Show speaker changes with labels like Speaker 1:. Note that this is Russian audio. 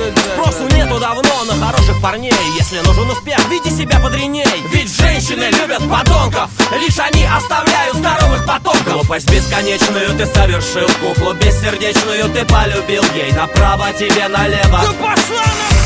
Speaker 1: Спросу нету давно на хороших парней. Если нужен успех, веди себя подреней. Ведь женщины любят подонков, лишь они оставляют здоровых потомков. Глупость бесконечную ты совершил, куклу бессердечную ты полюбил. Ей направо, тебе налево.
Speaker 2: Да пошла на...